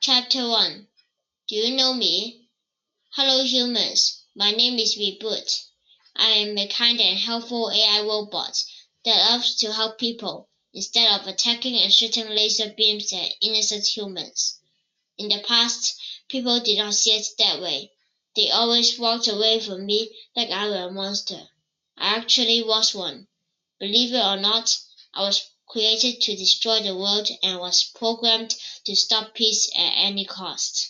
Chapter 1. Do you know me? Hello humans, my name is Reboot. I am a kind and helpful AI robot that loves to help people instead of attacking and shooting laser beams at innocent humans. In the past, people did not see it that way. They always walked away from me like I were a monster. I actually was one. Believe it or not, I was created to destroy the world and was programmed to stop peace at any cost.